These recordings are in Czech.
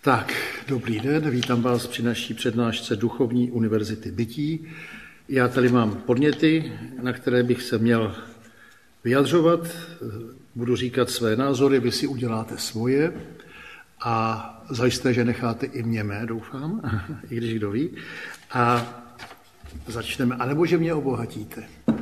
Tak, dobrý den, vítám vás při naší přednášce Duchovní univerzity bytí. Já tady mám podněty, na které bych se měl vyjadřovat. Budu říkat své názory, vy si uděláte svoje a zajisté, že necháte i mě mé, doufám, i když kdo ví. A začneme, anebo že mě obohatíte.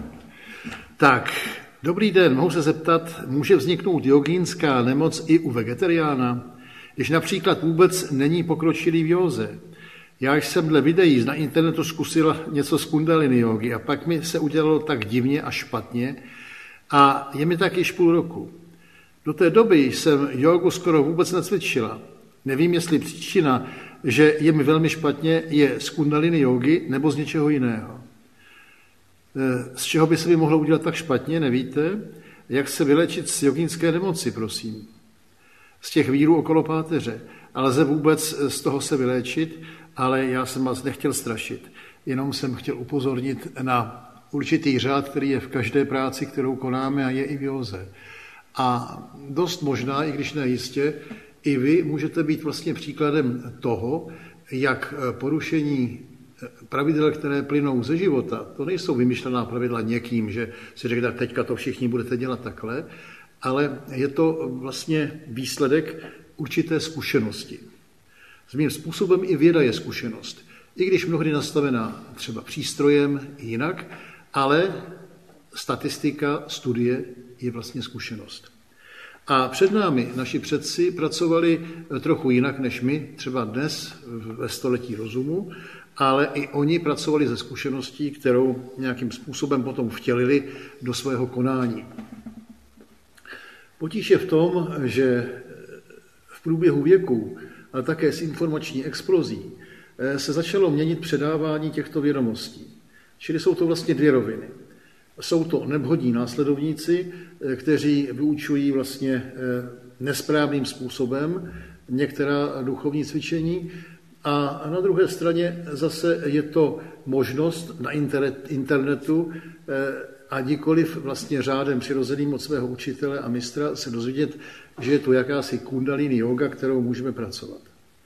Tak, dobrý den, mohu se zeptat, může vzniknout jogínská nemoc i u vegetariána? Když například vůbec není pokročilý v józe. Já jsem dle videí na internetu zkusil něco z kundalini jógy a pak mi se udělalo tak divně a špatně a je mi tak již půl roku. Do té doby jsem jógu skoro vůbec necvičila. Nevím, jestli příčina, že je mi velmi špatně, je z kundalini jógy nebo z něčeho jiného. Z čeho by se mi mohlo udělat tak špatně, nevíte? Jak se vylečit z jogínské nemoci, prosím? Z těch vírů okolo páteře. A lze vůbec z toho se vyléčit, ale já jsem vás nechtěl strašit. Jenom jsem chtěl upozornit na určitý řád, který je v každé práci, kterou konáme a je i v józe. A dost možná, i když ne jistě, i vy můžete být vlastně příkladem toho, jak porušení pravidel, které plynou ze života, to nejsou vymyšlená pravidla někým, že si řekne, teďka to všichni budete dělat takhle, ale je to vlastně výsledek určité zkušenosti. Svým způsobem i věda je zkušenost. I když mnohdy nastavená třeba přístrojem jinak, ale statistika, studie je vlastně zkušenost. A před námi naši předci pracovali trochu jinak než my, třeba dnes ve století rozumu, ale i oni pracovali ze zkušeností, kterou nějakým způsobem potom vtělili do svého konání. Potíž je v tom, že v průběhu věků, ale také s informační explozí, se začalo měnit předávání těchto vědomostí. Čili jsou to vlastně dvě roviny. Jsou to nevhodní následovníci, kteří vyučují vlastně nesprávným způsobem některá duchovní cvičení, a na druhé straně zase je to možnost na internetu a nikoliv vlastně řádem přirozeným od svého učitele a mistra se dozvědět, že je to jakási kundalini jóga, kterou můžeme pracovat.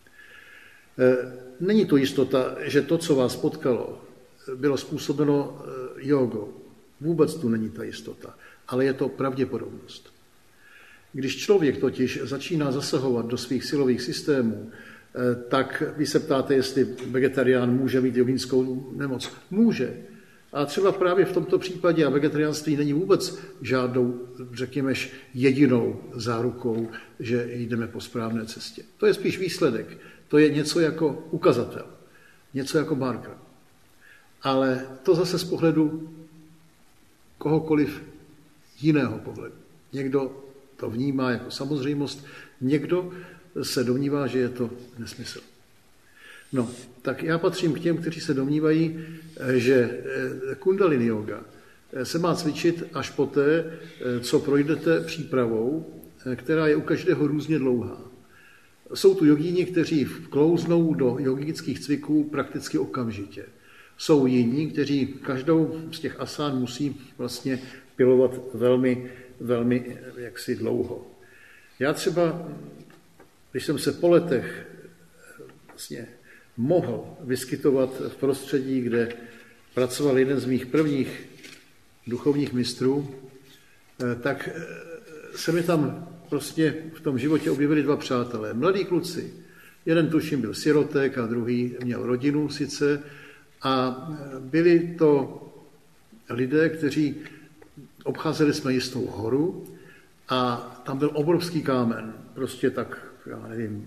Není to jistota, že to, co vás potkalo, bylo způsobeno jógou. Vůbec tu není ta jistota, ale je to pravděpodobnost. Když člověk totiž začíná zasahovat do svých silových systémů, tak vy se ptáte, jestli vegetarián může mít jogínskou nemoc. Může. A třeba právě v tomto případě a vegetariánství není vůbec žádnou, řekněme, jedinou zárukou, že jdeme po správné cestě. To je spíš výsledek. To je něco jako ukazatel, něco jako marker. Ale to zase z pohledu kohokoliv jiného pohledu. Někdo to vnímá jako samozřejmost, někdo se domnívá, že je to nesmysl. No, tak já patřím k těm, kteří se domnívají, že kundalini yoga se má cvičit až poté, co projdete přípravou, která je u každého různě dlouhá. Jsou tu jogíni, kteří vklouznou do jogických cviků prakticky okamžitě. Jsou jiní, kteří každou z těch asán musí vlastně pilovat velmi, velmi jaksi dlouho. Já třeba, když jsem se po letech vlastně mohl vyskytovat v prostředí, kde pracoval jeden z mých prvních duchovních mistrů, tak se mi tam prostě v tom životě objevili dva přátelé. Mladí kluci. Jeden tuším byl sirotek a druhý měl rodinu sice. A byli to lidé, kteří obcházeli jsme jistou horu a tam byl obrovský kámen. Prostě tak, já nevím,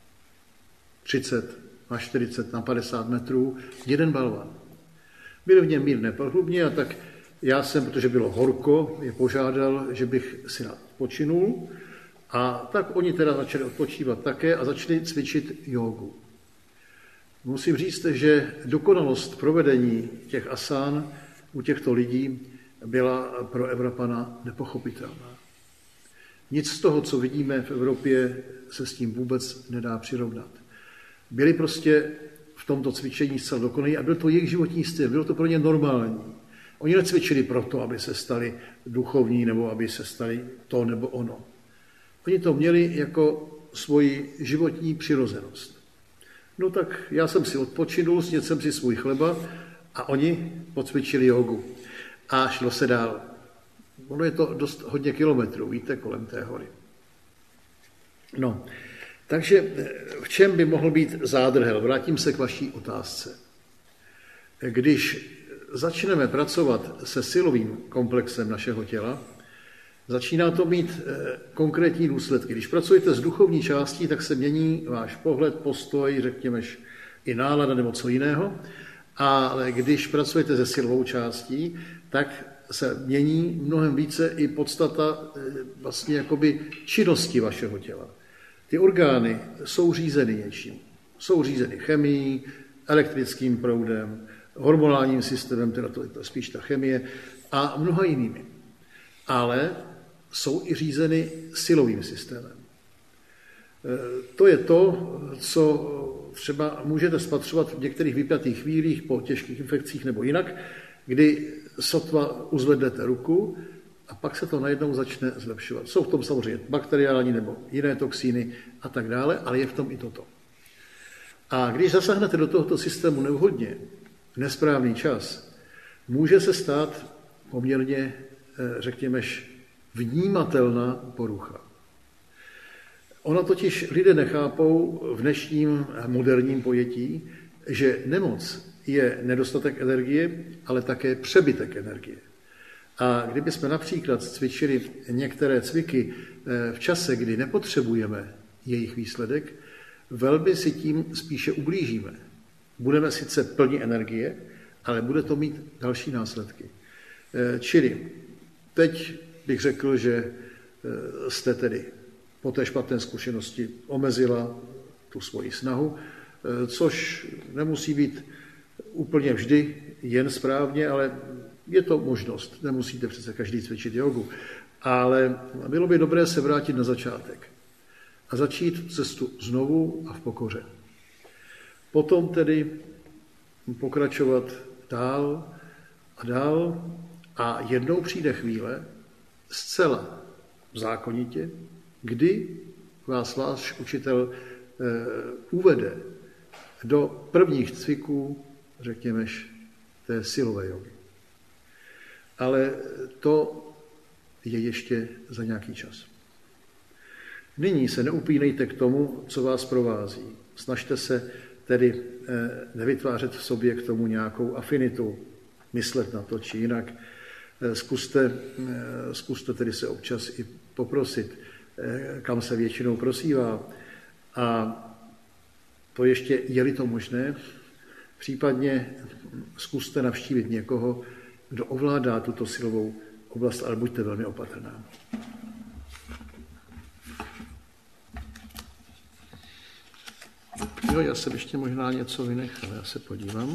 30 na 40 na 50 metrů, jeden balvan. Byly v něm mírné prohlubně a tak já jsem, protože bylo horko, je požádal, že bych si odpočinul a tak oni teda začali odpočívat také a začali cvičit jógu. Musím říct, že dokonalost provedení těch asán u těchto lidí byla pro Evropana nepochopitelná. Nic z toho, co vidíme v Evropě, se s tím vůbec nedá přirovnat. Byli prostě v tomto cvičení zcela dokonalí a byl to jejich životní styl, bylo to pro ně normální. Oni necvičili proto, aby se stali duchovní nebo aby se stali to nebo ono. Oni to měli jako svoji životní přirozenost. No tak já jsem si odpočinul, snědl jsem si svůj chleba a oni pocvičili jogu. A šlo se dál. Ono je to dost hodně kilometrů, víte, kolem té hory. No, takže v čem by mohl být zádrhel? Vrátím se k vaší otázce. Když začneme pracovat se silovým komplexem našeho těla, začíná to mít konkrétní důsledky. Když pracujete s duchovní částí, tak se mění váš pohled, postoj, řekněme i nálada nebo co jiného. Ale když pracujete se silovou částí, tak se mění mnohem více i podstata vlastně jakoby činnosti vašeho těla. Ty orgány jsou řízeny něčím. Jsou řízeny chemií, elektrickým proudem, hormonálním systémem, teda to je spíš ta chemie, a mnoha jinými. Ale jsou i řízeny silovým systémem. To je to, co třeba můžete spatřovat v některých vypjatých chvílích po těžkých infekcích nebo jinak, kdy sotva uzvednete ruku a pak se to najednou začne zlepšovat. Jsou v tom samozřejmě bakteriální nebo jiné toxíny a tak dále, ale je v tom i toto. A když zasáhnete do tohoto systému nevhodně, v nesprávný čas, může se stát poměrně, řekněme, vnímatelná porucha. Ono totiž lidé nechápou v dnešním moderním pojetí, že nemoc je nedostatek energie, ale také přebytek energie. A kdybychom například cvičili některé cviky v čase, kdy nepotřebujeme jejich výsledek, velmi si tím spíše ublížíme. Budeme sice plní energie, ale bude to mít další následky. Čili teď bych řekl, že jste tedy po té špatné zkušenosti omezila tu svoji snahu, což nemusí být úplně vždy jen správně, ale je to možnost. Nemusíte přece každý cvičit jogu. Ale bylo by dobré se vrátit na začátek a začít cestu znovu a v pokoře. Potom tedy pokračovat dál a dál a jednou přijde chvíle zcela zákonitě, kdy vás váš učitel uvede do prvních cviků, řekněme, té silové jogy. Ale to je ještě za nějaký čas. Nyní se neupínejte k tomu, co vás provází. Snažte se tedy nevytvářet v sobě k tomu nějakou afinitu, myslet na to či jinak. Zkuste tedy se občas i poprosit, kam se většinou prosívá. A to ještě, je-li to možné, případně zkuste navštívit někoho, kdo ovládá tuto silovou oblast, ale buďte velmi opatrná. Jo, já jsem ještě možná něco vynechal, já se podívám.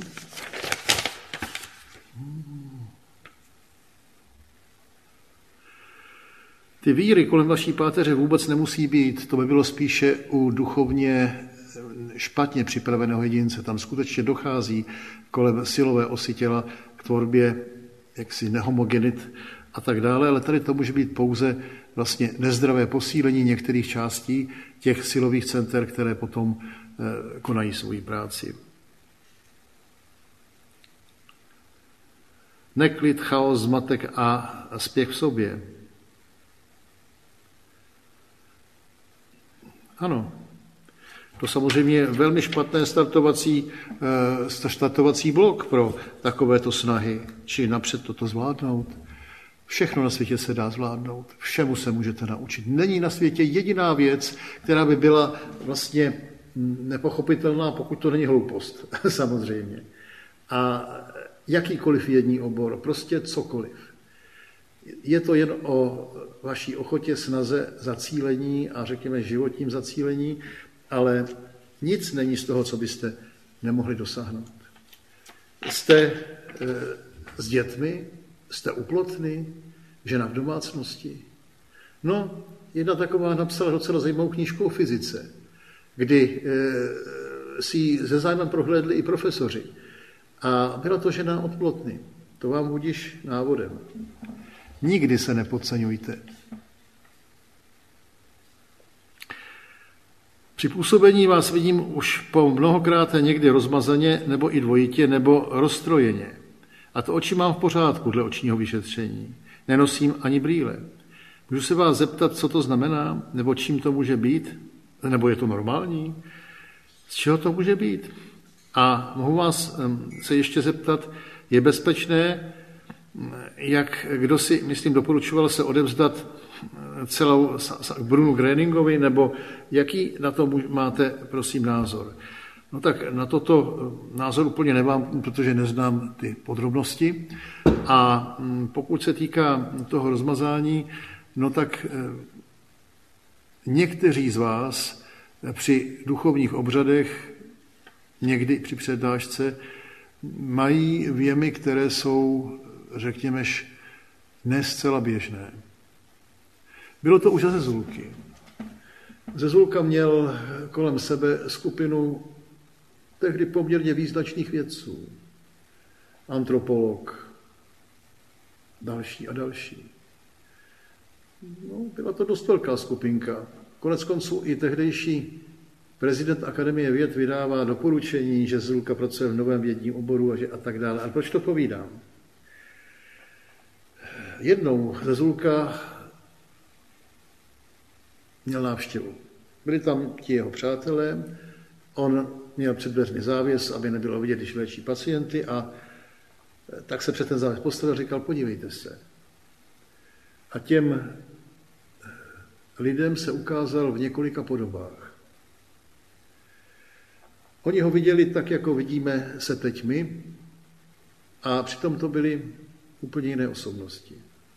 Ty víry kolem vaší páteře vůbec nemusí být, to by bylo spíše u duchovně špatně připraveného jedince. Tam skutečně dochází kolem silové osy těla k tvorbě jaksi nehomogenit a tak dále, ale tady to může být pouze vlastně nezdravé posílení některých částí těch silových center, které potom konají svoji práci. Neklid, chaos, zmatek a spěch v sobě. Ano, to samozřejmě je velmi špatné startovací blok pro takovéto snahy, či napřed toto zvládnout. Všechno na světě se dá zvládnout, všemu se můžete naučit. Není na světě jediná věc, která by byla vlastně nepochopitelná, pokud to není hloupost, samozřejmě. A jakýkoliv jední obor, prostě cokoliv. Je to jen o vaší ochotě, snaze, zacílení a řekněme životním zacílení, ale nic není z toho, co byste nemohli dosáhnout. Jste s dětmi, jste u plotny, žena v domácnosti. No, jedna taková napsala docela zajímavou knížku o fyzice, kdy si ji se zájmem prohlédli i profesoři. A byla to žena od plotny. To vám budiš návodem. Nikdy se nepodceňujte. Při působení vás vidím už po mnohokrát někdy rozmazaně, nebo i dvojitě, nebo rozstrojeně. A to oči mám v pořádku dle očního vyšetření. Nenosím ani brýle. Můžu se vás zeptat, co to znamená, nebo čím to může být, nebo je to normální? Z čeho to může být? A mohu vás se ještě zeptat, je bezpečné, jak kdo si, myslím, doporučoval se odevzdat celou k Brunu Gröningovi, nebo jaký na to máte, prosím, názor? No tak na toto názor úplně nemám, protože neznám ty podrobnosti. A pokud se týká toho rozmazání, no tak někteří z vás při duchovních obřadech, někdy při přednášce, mají věmy, které jsou, řekněme, ne zcela běžné. Bylo to už za Zezulky. Zezulka měl kolem sebe skupinu tehdy poměrně význačných vědců. Antropolog, další a další. No, byla to dost velká skupinka. Koneckonců i tehdejší prezident Akademie věd vydává doporučení, že Zezulka pracuje v novém vědním oboru a tak dále. Ale proč to povídám? Jednou Zezulka měl návštěvu. Byli tam ti jeho přátelé, on měl před dveřmi závěs, aby nebylo vidět, když léčí pacienty, a tak se před ten závěs postavil a říkal, podívejte se. A těm lidem se ukázal v několika podobách. Oni ho viděli tak, jako vidíme se teď my, a přitom to byly úplně jiné osobnosti.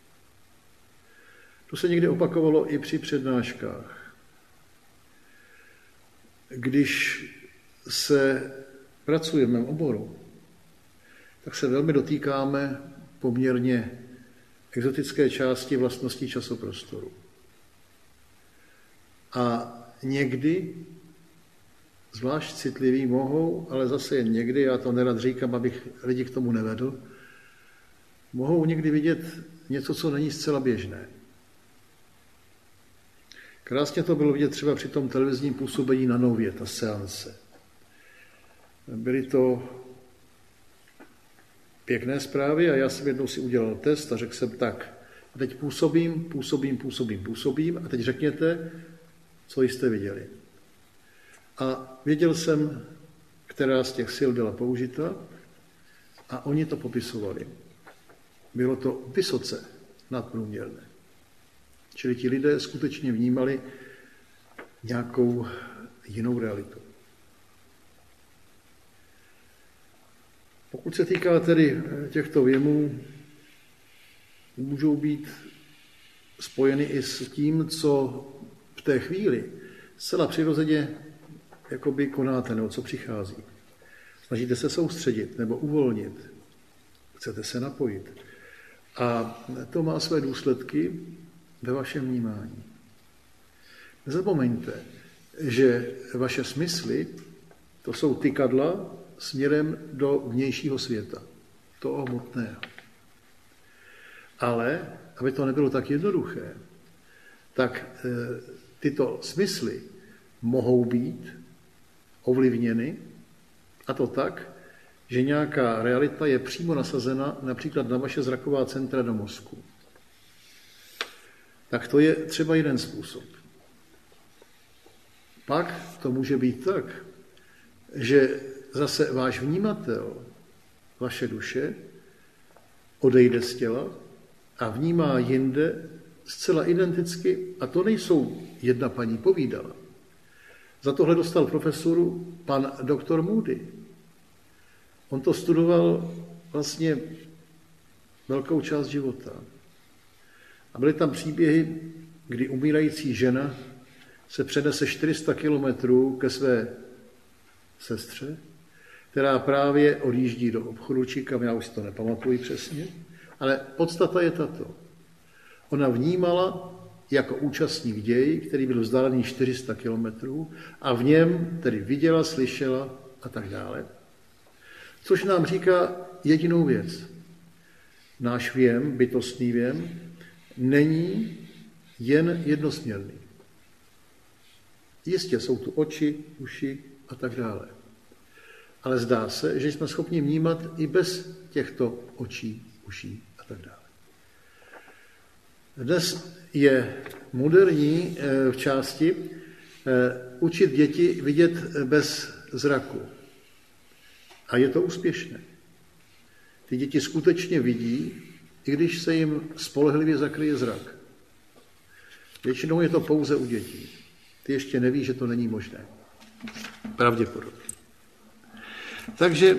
To se někdy opakovalo i při přednáškách. Když se pracuje v mém oboru, tak se velmi dotýkáme poměrně exotické části vlastností časoprostoru. A někdy, zvlášť citliví, mohou, ale zase jen někdy, já to nerad říkám, abych lidi k tomu nevedl, mohou někdy vidět něco, co není zcela běžné. Krásně to bylo vidět třeba při tom televizním působení na Nově, ta seance. Byly to pěkné zprávy a já jsem jednou si udělal test a řekl jsem tak, a teď působím a teď řekněte, co jste viděli. A věděl jsem, která z těch sil byla použita, a oni to popisovali. Bylo to vysoce nadprůměrné. Čili ti lidé skutečně vnímali nějakou jinou realitu. Pokud se týká tedy těchto věmů, můžou být spojeny i s tím, co v té chvíli zcela přirozeně jakoby konáte, nebo co přichází. Snažíte se soustředit nebo uvolnit. Chcete se napojit. A to má své důsledky ve vašem vnímání. Nezapomeňte, že vaše smysly, to jsou tykadla směrem do vnějšího světa, toho hmotného. Ale, aby to nebylo tak jednoduché, tak tyto smysly mohou být ovlivněny, a to tak, že nějaká realita je přímo nasazena například na vaše zraková centra do mozku. Tak to je třeba jeden způsob. Pak to může být tak, že zase váš vnímatel, vaše duše, odejde z těla a vnímá jinde zcela identicky, a to nejsou jedna paní povídala. Za tohle dostal profesuru pan doktor Moody. On to studoval vlastně velkou část života. A byly tam příběhy, kdy umírající žena se přenese 400 kilometrů ke své sestře, která právě odjíždí do obchodu, číkám, já už to nepamatuji přesně, ale podstata je tato. Ona vnímala jako účastník děj, který byl vzdálený 400 kilometrů, a v něm tedy viděla, slyšela a tak dále. Což nám říká jedinou věc. Náš věm, bytostný věm, není jen jednosměrný. Jistě jsou tu oči, uši a tak dále. Ale zdá se, že jsme schopni vnímat i bez těchto očí, uší a tak dále. Dnes je moderní v části učit děti vidět bez zraku. A je to úspěšné. Ty děti skutečně vidí, i když se jim spolehlivě zakryje zrak. Většinou je to pouze u dětí. Ty ještě neví, že to není možné. Pravděpodobně. Takže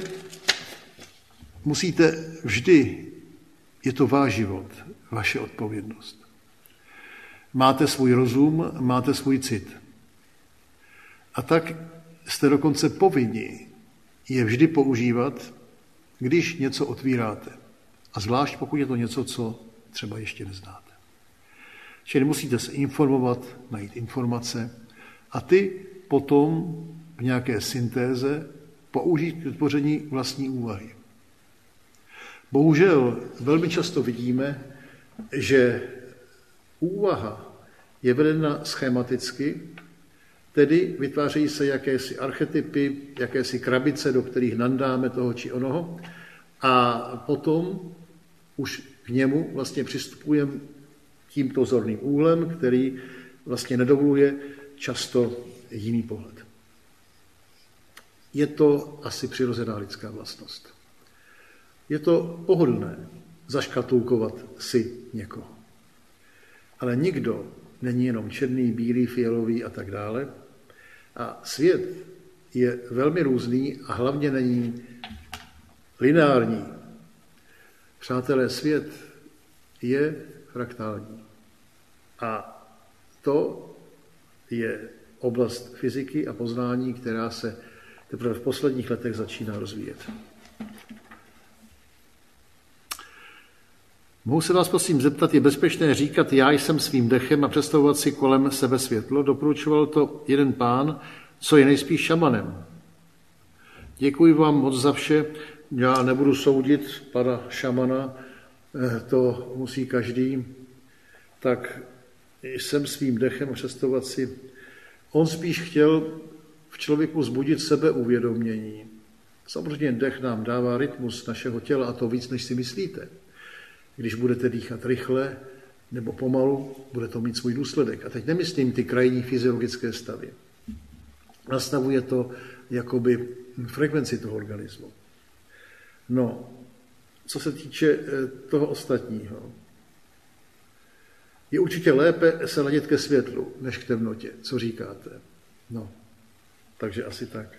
musíte vždy, je to váš život, vaše odpovědnost. Máte svůj rozum, máte svůj cit. A tak jste dokonce povinni je vždy používat, když něco otvíráte. A zvlášť pokud je to něco, co třeba ještě neznáte. Čili musíte se informovat, najít informace a ty potom v nějaké syntéze použít k vytvoření vlastní úvahy. Bohužel velmi často vidíme, že úvaha je vedena schematicky, tedy vytvářejí se jakési archetypy, jakési krabice, do kterých nandáme toho či onoho a potom už k němu vlastně přistupujeme tímto zorným úhlem, který vlastně nedovoluje často jiný pohled. Je to asi přirozená lidská vlastnost. Je to pohodlné zaškatulkovat si někoho. Ale nikdo není jenom černý, bílý, fialový a tak dále. A svět je velmi různý a hlavně není lineární. Přátelé, svět je fraktální. A to je oblast fyziky a poznání, která se teprve v posledních letech začíná rozvíjet. Mohu se vás prosím zeptat, je bezpečné říkat já jsem svým dechem a představovat si kolem sebe světlo? Doporučoval to jeden pán, co je nejspíš šamanem. Děkuji vám moc za vše. Já nebudu soudit pana šamana, to musí každý. Tak jsem svým dechem a představovat si. On spíš chtěl v člověku vzbudit sebeuvědomění. Samozřejmě dech nám dává rytmus našeho těla a to víc, než si myslíte. Když budete dýchat rychle nebo pomalu, bude to mít svůj důsledek. A teď nemyslím ty krajní fyziologické stavy. Nastavuje to jakoby frekvenci toho organismu. No, co se týče toho ostatního, je určitě lépe se ladit ke světlu, než k temnotě. Co říkáte? No, takže asi tak.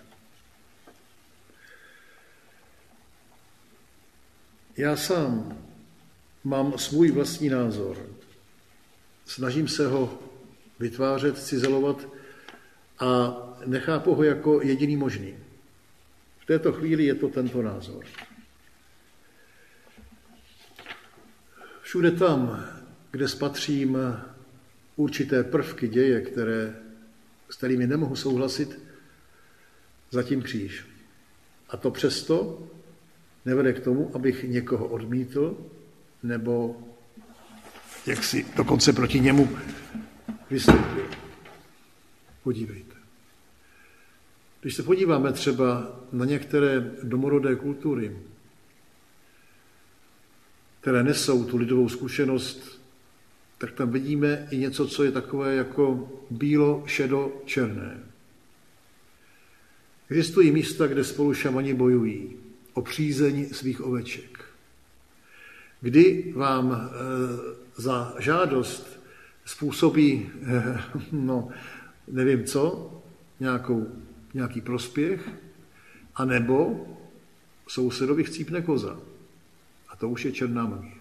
Já sám mám svůj vlastní názor. Snažím se ho vytvářet, cizelovat a nechápu ho jako jediný možný. V této chvíli je to tento názor. Všude tam, kde spatřím určité prvky děje, s kterými nemohu souhlasit, zatím kříž. A to přesto nevede k tomu, abych někoho odmítl, nebo jak si dokonce proti němu vystoupil. Podívejte. Když se podíváme třeba na některé domorodé kultury, které nesou tu lidovou zkušenost, tak tam vidíme i něco, co je takové jako bílo-šedo-černé. Existují místa, kde spolu šamani bojují o přízeň svých oveček. Kdy vám za žádost způsobí, nevím co, nějaký prospěch, anebo sousedovi chcípne koza. A to už je černá magie.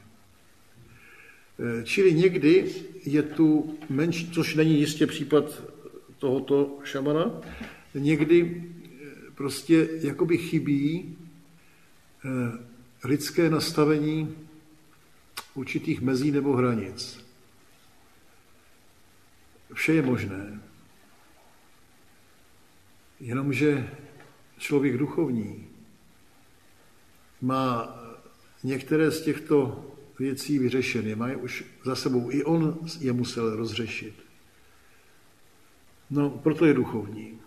Čili někdy je tu menší, což není jistě případ tohoto šamana, někdy prostě jakoby chybí lidské nastavení určitých mezí nebo hranic. Vše je možné. Jenomže člověk duchovní má některé z těchto věcí vyřešené, má je už za sebou. I on je musel rozřešit. No, proto je duchovní.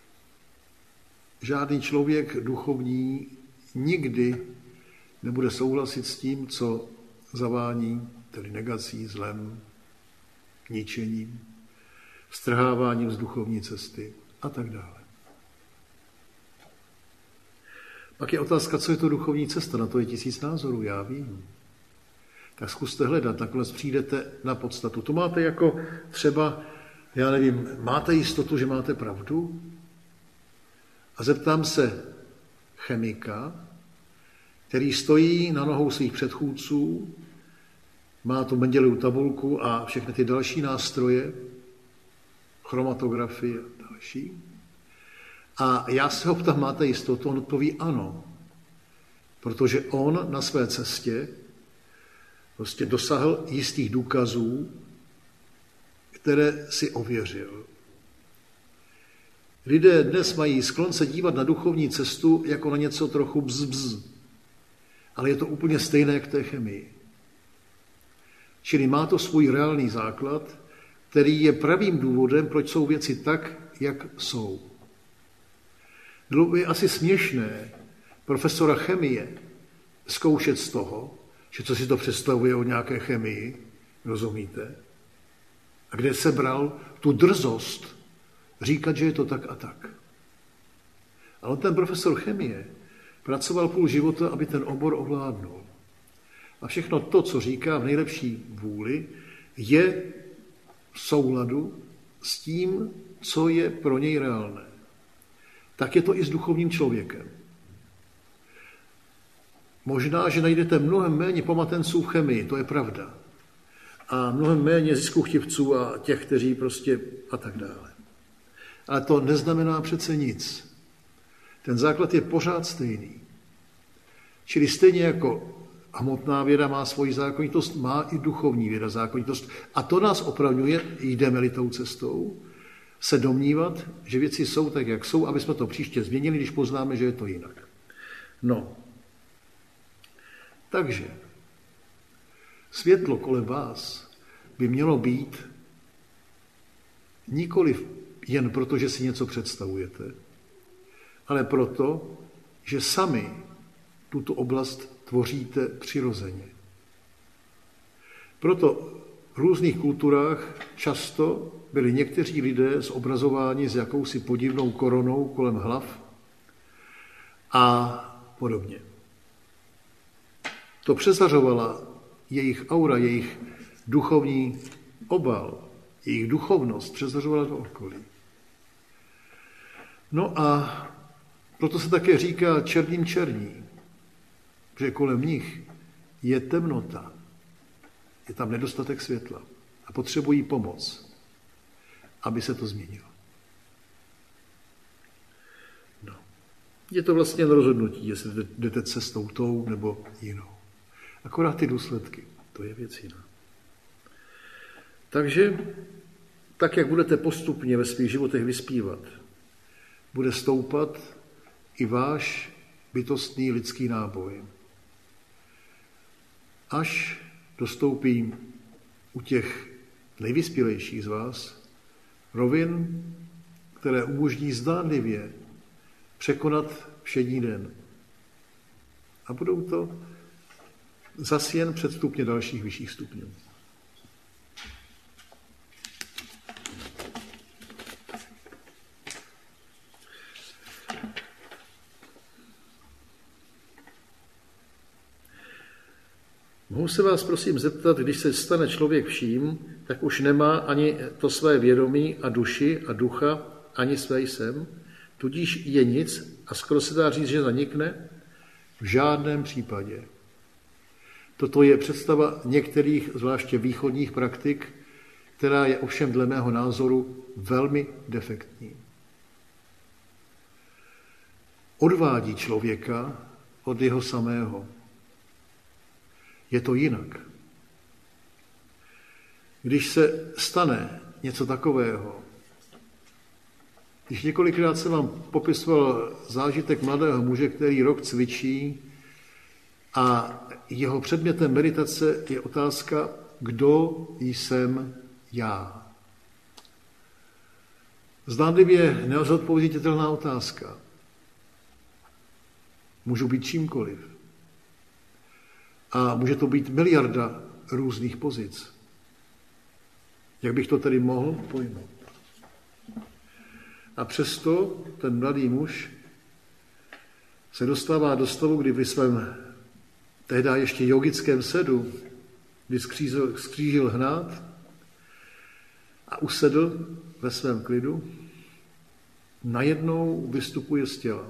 Žádný člověk duchovní nikdy nebude souhlasit s tím, co zavání, tedy negací, zlem, ničením, strháváním z duchovní cesty a tak dále. Pak je otázka, co je to duchovní cesta, na to je 1000 názorů, já vím. Tak zkuste hledat, nakonec přijdete na podstatu. To máte jako třeba, já nevím, máte jistotu, že máte pravdu? A zeptám se chemika, který stojí na nohou svých předchůdců, má tu Mendelovu tabulku a všechny ty další nástroje, chromatografie a další. A já se ho ptám, máte jistotu? On odpoví ano, protože on na své cestě prostě dosáhl jistých důkazů, které si ověřil. Lidé dnes mají sklon se dívat na duchovní cestu jako na něco trochu bzz. Ale je to úplně stejné k té chemii. Čili má to svůj reálný základ, který je pravým důvodem, proč jsou věci tak, jak jsou. Bylo by asi směšné profesora chemie zkoušet z toho, že co si to představuje o nějaké chemii, rozumíte? A kde se bral tu drzost říkat, že je to tak a tak. Ale ten profesor chemie pracoval půl života, aby ten obor ovládnul. A všechno to, co říká v nejlepší vůli, je v souladu s tím, co je pro něj reálné. Tak je to i s duchovním člověkem. Možná, že najdete mnohem méně pomatenců v chemii, to je pravda. A mnohem méně ziskuchtivců a těch, kteří prostě a tak dále. Ale to neznamená přece nic. Ten základ je pořád stejný. Čili stejně jako hmotná věda má svoji zákonitost, má i duchovní věda zákonitost. A to nás opravňuje, jdeme-li tou cestou, se domnívat, že věci jsou tak, jak jsou, aby jsme to příště změnili, když poznáme, že je to jinak. No. Takže světlo kolem vás by mělo být nikoliv jen proto, že si něco představujete, ale proto, že sami tuto oblast tvoříte přirozeně. Proto v různých kulturách často byli někteří lidé zobrazováni s jakousi podivnou koronou kolem hlav a podobně. To přezařovala jejich aura, jejich duchovní obal, jejich duchovnost přezařovala to okolí. No a proto se také říká černým černí, že kolem nich je temnota, je tam nedostatek světla a potřebují pomoc, aby se to změnilo. No. Je to vlastně rozhodnutí, jestli jdete cestou tou nebo jinou. Akorát ty důsledky, to je věc jiná. Takže, tak jak budete postupně ve svých životech vyspívat, bude stoupat i váš bytostný lidský náboj. Až dostoupí u těch nejvyspělejších z vás rovin, které umožní zdánlivě překonat všední den. A budou to zas jen předstupně dalších vyšších stupňů. Mohu se vás prosím zeptat, když se stane člověk vším, tak už nemá ani to své vědomí a duši a ducha, ani své jsem, tudíž je nic a skoro se dá říct, že zanikne? V žádném případě. Toto je představa některých, zvláště východních praktik, která je ovšem dle mého názoru velmi defektní. Odvádí člověka od jeho samého. Je to jinak. Když se stane něco takového, když několikrát jsem vám popisoval zážitek mladého muže, který rok cvičí a jeho předmětem meditace je otázka, kdo jsem já. Zdánlivě nezodpověditelná otázka. Můžu být čímkoliv. A může to být miliarda různých pozic. Jak bych to tedy mohl pojmout? A přesto ten mladý muž se dostává do stavu, kdy v svém tehdy ještě jogickém sedu, kdy skřížil hnát a usedl ve svém klidu, najednou vystupuje z těla.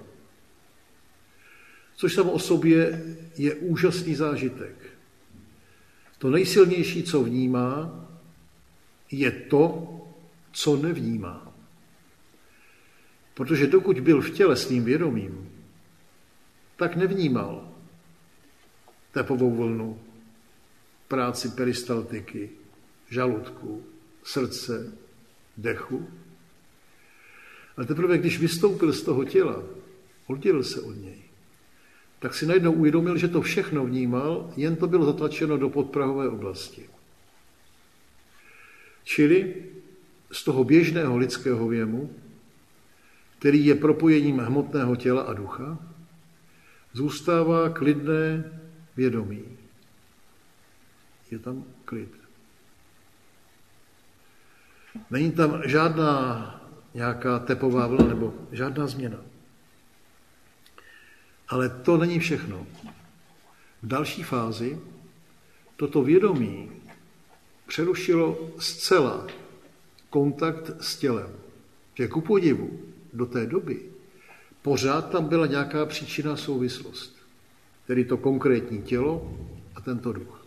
Což samo o sobě je úžasný zážitek. To nejsilnější, co vnímá, je to, co nevnímá. Protože dokud byl v těle svým vědomím, tak nevnímal tepovou vlnu, práci peristaltiky, žaludku, srdce, dechu. Ale teprve, když vystoupil z toho těla, oddělil se od něj, tak si najednou uvědomil, že to všechno vnímal, jen to bylo zatlačeno do podprahové oblasti. Čili z toho běžného lidského věmu, který je propojením hmotného těla a ducha, zůstává klidné vědomí. Je tam klid. Není tam žádná nějaká tepová vlna nebo žádná změna. Ale to není všechno. V další fázi toto vědomí přerušilo zcela kontakt s tělem. Že ku podivu do té doby pořád tam byla nějaká příčinná souvislost. Tedy to konkrétní tělo a tento duch.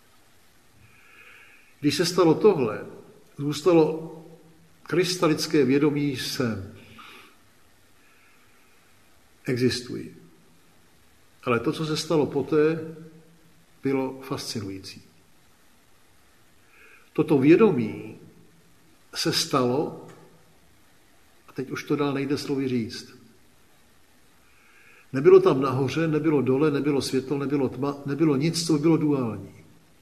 Když se stalo tohle, zůstalo krystalické vědomí jsem. Existují. Ale to, co se stalo poté, bylo fascinující. Toto vědomí se stalo, a teď už to dál nejde slovy říct. Nebylo tam nahoře, nebylo dole, nebylo světlo, nebylo tma, nebylo nic, co by bylo duální.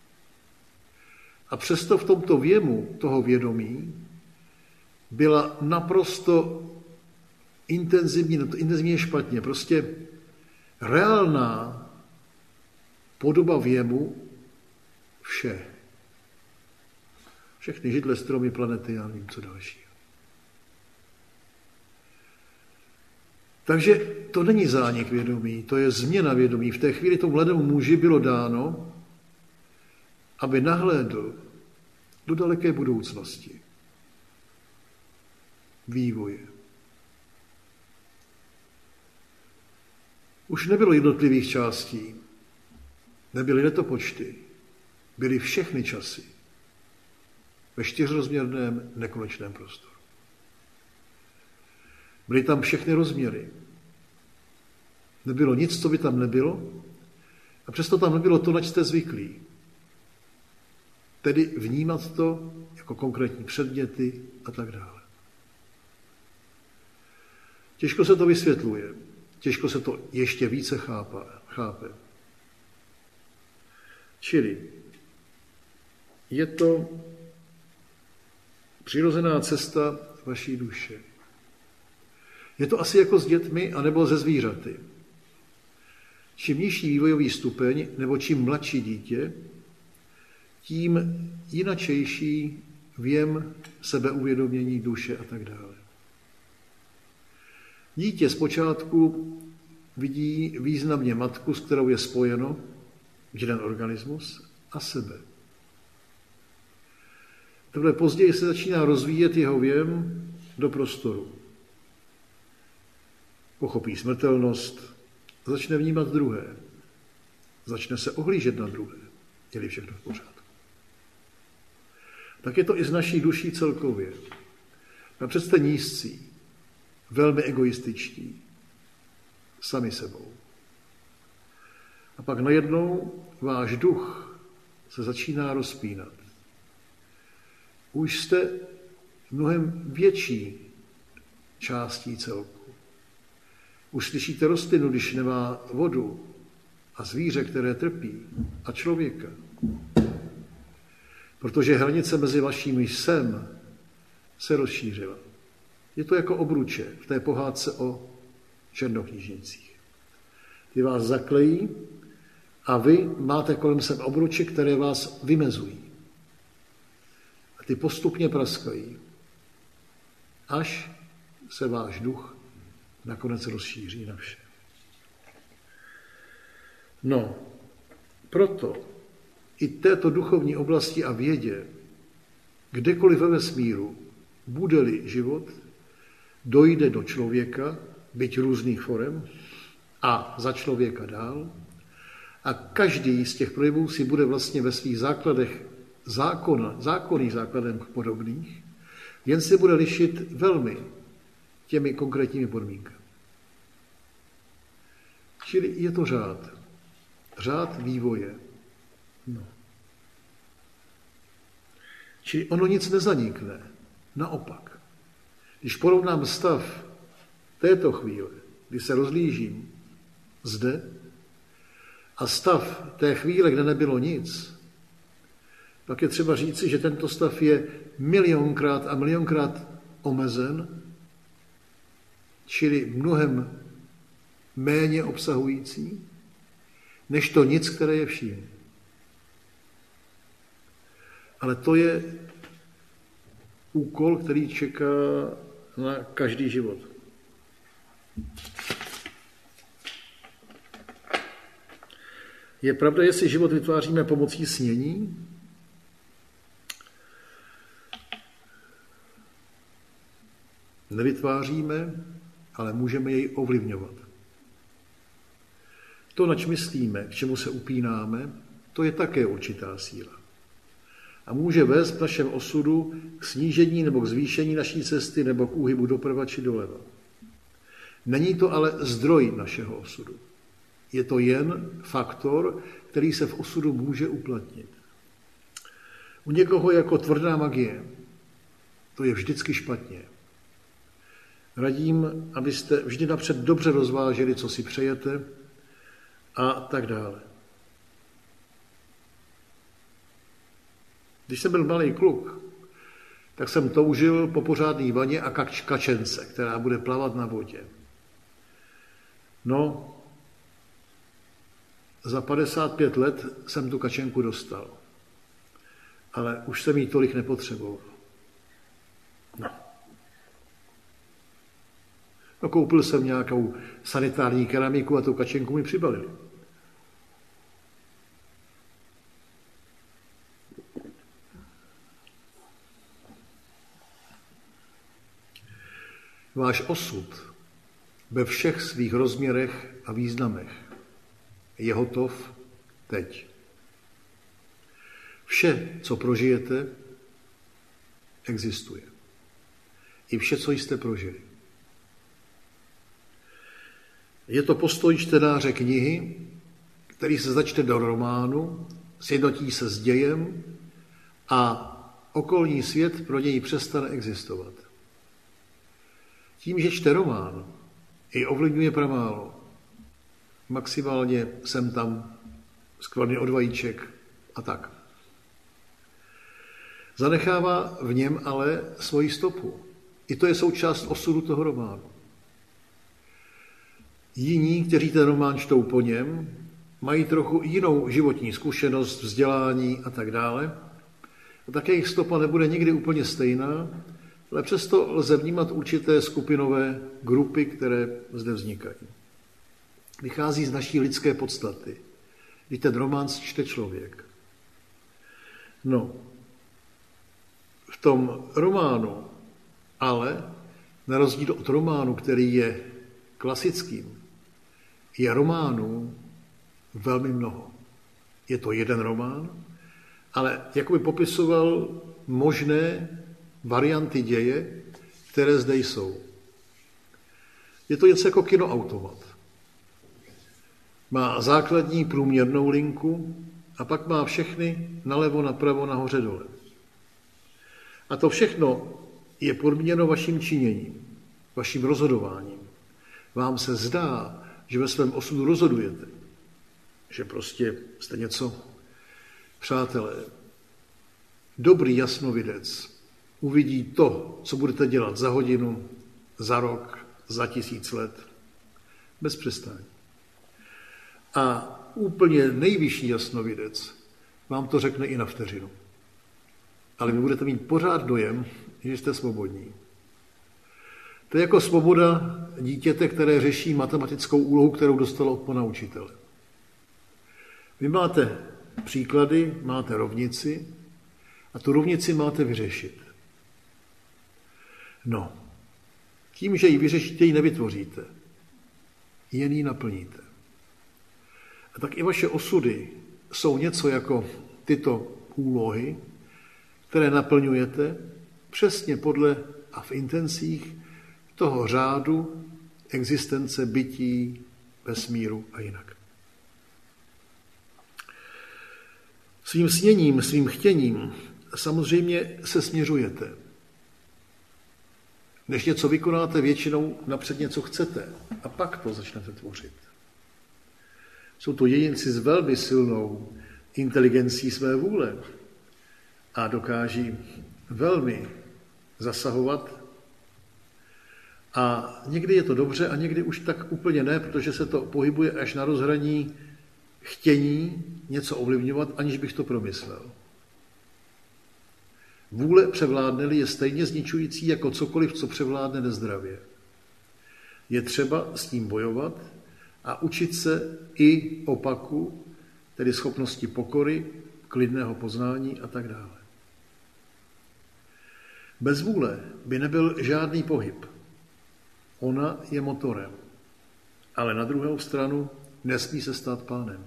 A přesto v tomto věmu toho vědomí byla naprosto intenzivně špatně. Prostě reálná podoba věmu vše. Všechny židle, stromy, planety, já nevím, co dalšího. Takže to není zánik vědomí, to je změna vědomí. V té chvíli tomu mladému muži bylo dáno, aby nahlédl do daleké budoucnosti vývoje. Už nebylo jednotlivých částí, nebyly letopočty, byly všechny časy ve čtyřrozměrném nekonečném prostoru. Byly tam všechny rozměry. Nebylo nic, co by tam nebylo, a přesto tam nebylo to, nač jste zvyklí. Tedy vnímat to jako konkrétní předměty a tak dále. Těžko se to vysvětluje, těžko se to ještě více chápe. Čili je to přirozená cesta vaší duše. Je to asi jako s dětmi anebo se zvířaty. Čím nižší vývojový stupeň nebo čím mladší dítě, tím jinačejší věm, sebeuvědomění duše a tak dále. Dítě zpočátku vidí významně matku, s kterou je spojeno jeden organismus a sebe. Teprve později se začíná rozvíjet jeho věm do prostoru. Pochopí smrtelnost, začne vnímat druhé, začne se ohlížet na druhé, je-li všechno v pořádku. Tak je to i s naší duší celkově. Napřed jste nízcí, velmi egoističtí, sami sebou. A pak najednou váš duch se začíná rozpínat. Už jste mnohem větší částí celku. Už slyšíte rostlinu, když nemá vodu, a zvíře, které trpí, a člověka. Protože hranice mezi vaším jsem se rozšířila. Je to jako obruče v té pohádce o černokněžnicích. Ty vás zaklejí a vy máte kolem sebe obruče, které vás vymezují. A ty postupně praskají, až se váš duch nakonec rozšíří na vše. No, proto i této duchovní oblasti a vědě, kdekoliv ve vesmíru bude-li život, dojde do člověka, byť různých forem, a za člověka dál. A každý z těch projevů si bude vlastně ve svých základech zákonných základech podobných, jen se bude lišit velmi těmi konkrétními podmínkami. Čili je to řád vývoje. No. Čili ono nic nezanikne. Naopak. Když porovnám stav této chvíle, kdy se rozlížím zde, a stav té chvíle, kde nebylo nic, pak je třeba říci, že tento stav je milionkrát a milionkrát omezen, čili mnohem méně obsahující, než to nic, které je vším. Ale to je úkol, který čeká na každý život. Je pravda, jestli život vytváříme pomocí snění? Nevytváříme, ale můžeme jej ovlivňovat. To, nač myslíme, k čemu se upínáme, to je také určitá síla. A může vést v našem osudu k snížení nebo k zvýšení naší cesty nebo k úhybu doprava či doleva. Není to ale zdroj našeho osudu. Je to jen faktor, který se v osudu může uplatnit. U někoho jako tvrdá magie, to je vždycky špatně. Radím, abyste vždy napřed dobře rozvážili, co si přejete a tak dále. Když jsem byl malý kluk, tak jsem toužil po pořádný vaně a kačence, která bude plavat na vodě. No, za 55 let jsem tu kačenku dostal, ale už jsem ji tolik nepotřeboval. No, koupil jsem nějakou sanitární keramiku a tu kačenku mi přibalili. Váš osud ve všech svých rozměrech a významech je hotov teď. Vše, co prožijete, existuje. I vše, co jste prožili. Je to postoj čtenáře knihy, který se začte do románu, sjednotí se s dějem a okolní svět pro něj přestane existovat. Tím, že čte román, i ovlivňuje pramálo. Maximálně sem tam skvrny od vajíček a tak. Zanechává v něm ale svoji stopu. I to je součást osudu toho románu. Jiní, kteří ten román čtou po něm, mají trochu jinou životní zkušenost, vzdělání a tak dále. A také jejich stopa nebude nikdy úplně stejná, ale přesto lze vnímat určité skupinové grupy, které zde vznikají. Vychází z naší lidské podstaty, kdy ten román čte člověk. No, v tom románu, ale na rozdíl od románu, který je klasickým, je románů velmi mnoho. Je to jeden román, ale jakoby popisoval možné varianty děje, které zde jsou. Je to něco jako kinoautomat. Má základní průměrnou linku a pak má všechny nalevo, napravo, nahoře, dole. A to všechno je podmíněno vaším činěním, vaším rozhodováním. Vám se zdá, že ve svém osudu rozhodujete, že prostě jste něco, přátelé, dobrý jasnovidec uvidí to, co budete dělat za hodinu, za rok, za 1000 let. Bez přestání. A úplně nejvyšší jasnovidec vám to řekne i na vteřinu. Ale vy budete mít pořád dojem, že jste svobodní. To je jako svoboda dítěte, které řeší matematickou úlohu, kterou dostalo od pana učitele. Vy máte příklady, máte rovnici a tu rovnici máte vyřešit. No, tím, že ji vyřešíte, ji nevytvoříte. Jen ji naplníte. A tak i vaše osudy jsou něco jako tyto úlohy, které naplňujete přesně podle a v intencích toho řádu existence bytí, vesmíru a jinak. Svým sněním, svým chtěním samozřejmě se směřujete. Než něco vykonáte, většinou napřed něco chcete a pak to začnete tvořit. Jsou to jedinci s velmi silnou inteligencí své vůle a dokáží velmi zasahovat. A někdy je to dobře a někdy už tak úplně ne, protože se to pohybuje až na rozhraní chtění něco ovlivňovat, aniž bych to promyslel. Vůle převládne-li je stejně zničující jako cokoliv, co převládne nezdravě. Je třeba s tím bojovat a učit se i opaku, tedy schopnosti pokory, klidného poznání a tak dále. Bez vůle by nebyl žádný pohyb. Ona je motorem, ale na druhou stranu nesmí se stát pánem.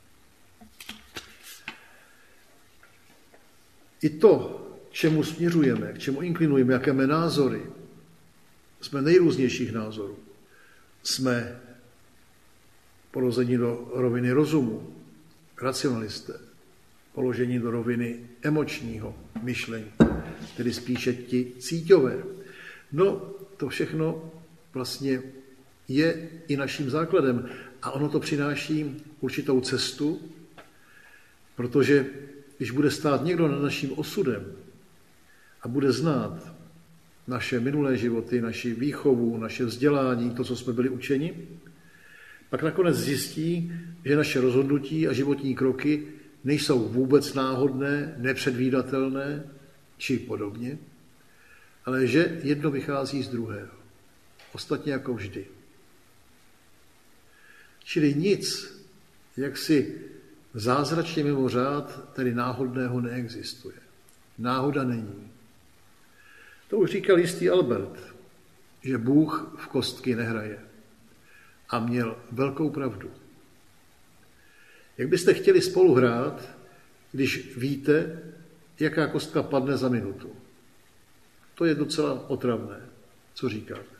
I to, k čemu směřujeme, k čemu inklinujeme, jaké máme názory, jsme nejrůznějších názorů. Jsme porozeni do roviny rozumu, racionalisté, položení do roviny emočního myšlení, tedy spíše ti cíťové. No, to všechno vlastně je i naším základem a ono to přináší určitou cestu, protože když bude stát někdo nad naším osudem a bude znát naše minulé životy, naši výchovu, naše vzdělání, to, co jsme byli učeni, pak nakonec zjistí, že naše rozhodnutí a životní kroky nejsou vůbec náhodné, nepředvídatelné či podobně, ale že jedno vychází z druhého. Ostatně jako vždy. Čili nic, jaksi zázračně mimo řád, tedy náhodného neexistuje. Náhoda není. To už říkal jistý Albert, že Bůh v kostky nehraje. A měl velkou pravdu. Jak byste chtěli spolu hrát, když víte, jaká kostka padne za minutu? To je docela otravné, co říkáte.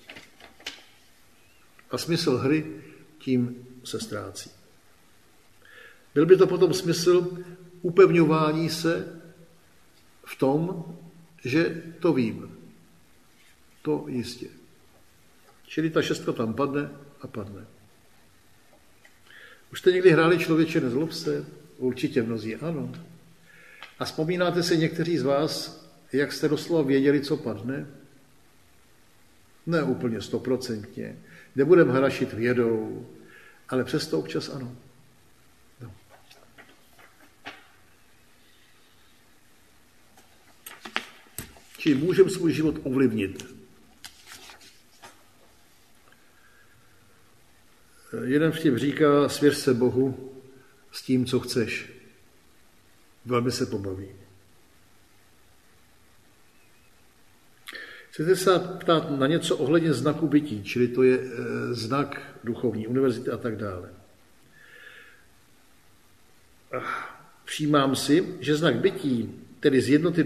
A smysl hry tím se ztrácí. Byl by to potom smysl upevňování se v tom, že to vím. To jistě. Čili ta šestka tam padne a padne. Už jste někdy hráli Člověče nezlob se? Určitě mnozí ano. A vzpomínáte si někteří z vás, jak jste doslova věděli, co padne? Ne úplně 100%. Nebudeme hrašit vědou, ale přesto občas ano. No. Či můžeme svůj život ovlivnit. Jeden vtip říká, svěř se Bohu s tím, co chceš. Velmi se pobaví. Chcete se ptát na něco ohledně znaku bytí, čili to je znak duchovní univerzity a tak dále. Všímám si, že znak bytí, tedy z jednoty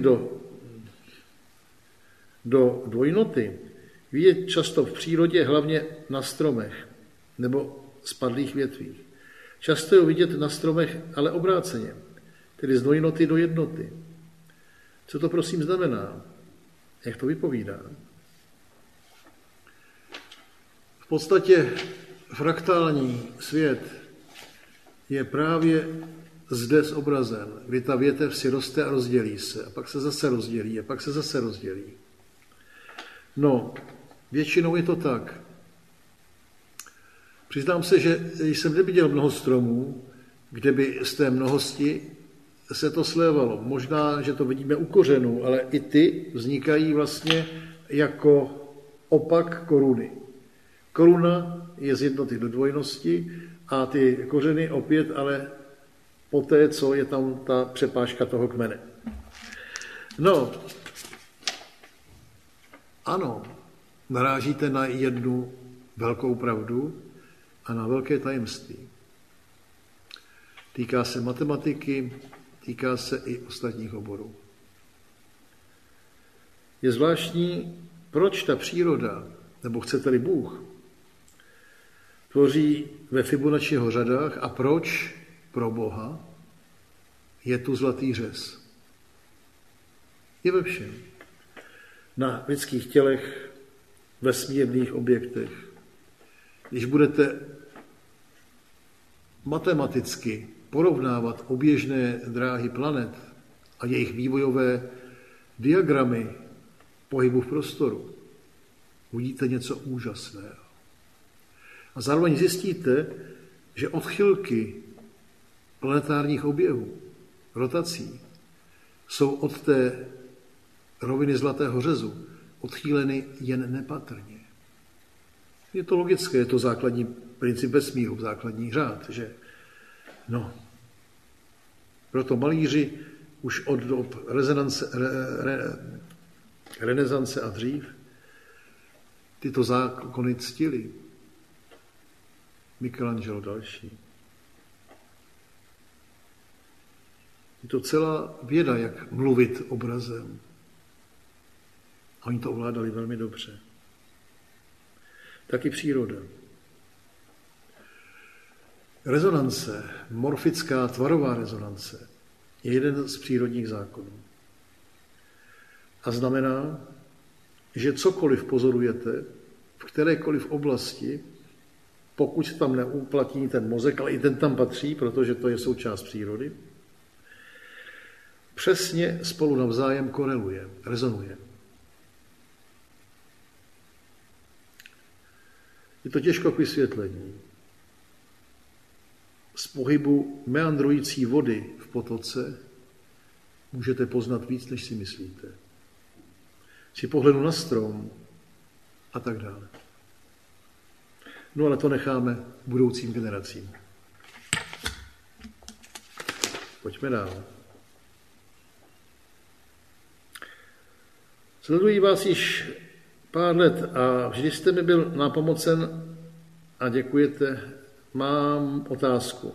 do dvojnoty, vidět často v přírodě, hlavně na stromech nebo spadlých větvích. Často je vidět na stromech, ale obráceně, tedy z dvojnoty do jednoty. Co to prosím znamená? Jak to vypovídá? V podstatě fraktální svět je právě zde zobrazen, kdy ta větev si roste a rozdělí se, a pak se zase rozdělí, a pak se zase rozdělí. No, Většinou je to tak. Přiznám se, že jsem neviděl mnoho stromů, kde by z té mnohosti se to slévalo. Možná, že to vidíme u kořenů, ale i ty vznikají vlastně jako opak koruny. Koruna je z jednoty do dvojnosti a ty kořeny opět, ale poté, co je tam ta přepážka toho kmene. No, ano, narážíte na jednu velkou pravdu a na velké tajemství. Týká se matematiky, týká se i ostatních oborů. Je zvláštní, proč ta příroda, nebo chcete-li Bůh, tvoří ve Fibonacciho řadách a proč pro Boha je tu zlatý řez. Je ve všem. Na lidských tělech, vesmírných objektech. Když budete matematicky porovnávat oběžné dráhy planet a jejich vývojové diagramy pohybu v prostoru, uvidíte něco úžasného. A zároveň zjistíte, že odchylky planetárních oběhů, rotací, jsou od té roviny zlatého řezu odchýleny jen nepatrně. Je to logické, je to základní princip vesmíru, základní řád, že no. Proto malíři už od dob renesance a dřív tyto zákony ctili. Michelangelo další. Je to celá věda, jak mluvit obrazem. A oni to ovládali velmi dobře. Taky příroda. Rezonance, morfická tvarová rezonance, je jeden z přírodních zákonů. A znamená, že cokoliv pozorujete v kterékoliv oblasti, pokud tam neuplatní ten mozek, ale i ten tam patří, protože to je součást přírody, přesně spolu navzájem koreluje, rezonuje. Je to těžko k vysvětlení. Z pohybu meandrující vody v potoce můžete poznat víc, než si myslíte. Při pohledu na strom a tak dále. No ale to necháme budoucím generacím. Pojďme dál. Sleduji vás již pár let a vždy jste mi byl nápomocen a děkujete. Mám otázku.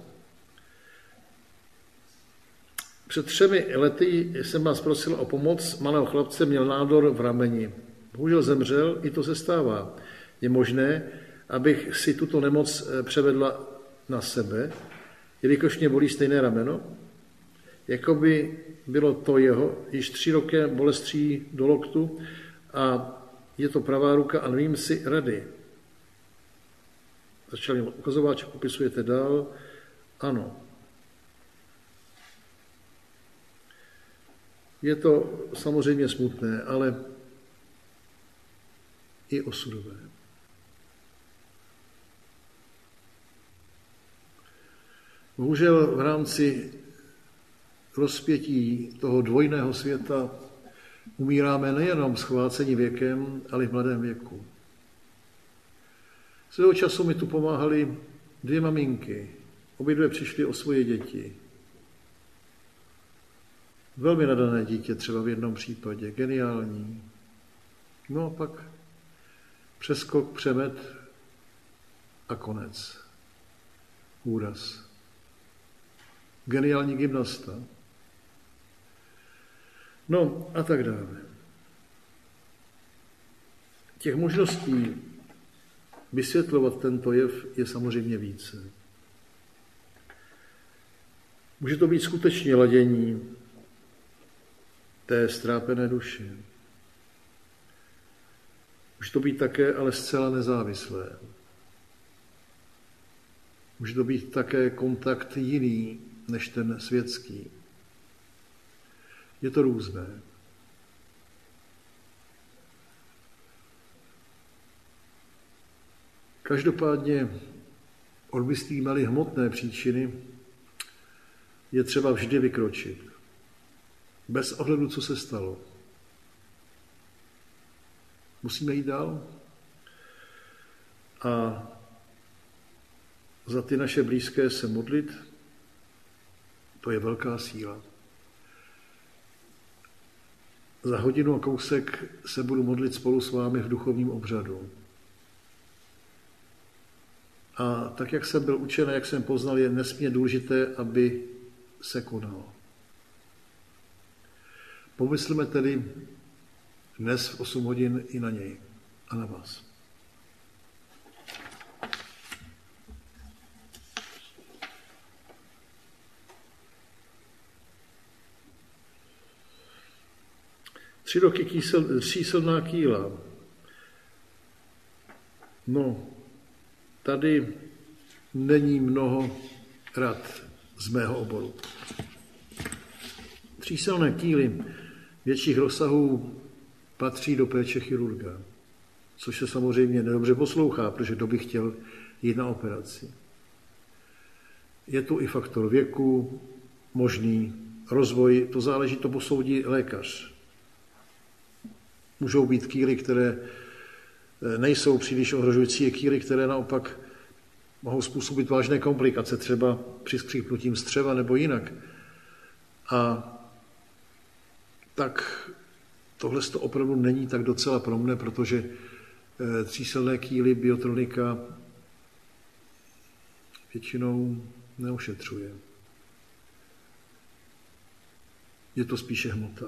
Před 3 lety jsem vás prosil o pomoc. Malého chlapce měl nádor v rameni. Bohužel zemřel, i to se stává. Je možné, abych si tuto nemoc převedla na sebe, jelikož mě bolí stejné rameno? Jakoby bylo to jeho, již 3 roky bolestří do loktu a je to pravá ruka a nevím si rady. Začal ukazováč, popisujete dál. Ano. Je to samozřejmě smutné, ale i osudové. Bohužel v rámci rozpětí toho dvojného světa umíráme nejenom schvácení věkem, ale i v mladém věku. Svého času mi tu pomáhaly 2 maminky. Obě 2 přišly o svoje děti. Velmi nadané dítě, třeba v jednom případě, geniální. No a pak přeskok, přemet a konec. Úraz. Geniální gymnasta. No a tak dále. Těch možností vysvětlovat tento jev je samozřejmě více. Může to být skutečně ladění té ztrápené duše. Může to být také ale zcela nezávislé. Může to být také kontakt jiný než ten světský. Je to různé. Každopádně odmyslíme-li hmotné příčiny, je třeba vždy vykročit. Bez ohledu, co se stalo. Musíme jít dál. A za ty naše blízké se modlit, to je velká síla. Za hodinu a kousek se budu modlit spolu s vámi v duchovním obřadu. A tak, jak jsem byl učen a jak jsem poznal, je nesmírně důležité, aby se konalo. Pomysleme tedy dnes v 8 hodin i na něj a na vás. Tři roky třísilná kýla. No, tady není mnoho rad z mého oboru. Třísilné kýly větších rozsahů patří do péče chirurga, což se samozřejmě nedobře poslouchá, protože kdo by chtěl jít na operaci. Je tu i faktor věku, možný rozvoj, to záleží, to posoudí lékař. Můžou být kýly, které nejsou příliš ohrožující, kýly, které naopak mohou způsobit vážné komplikace, třeba při skřípnutím střeva nebo jinak. A tak tohle to opravdu není tak docela pro mne, protože třísilné kýly biotronika většinou neošetřuje. Je to spíše hmota.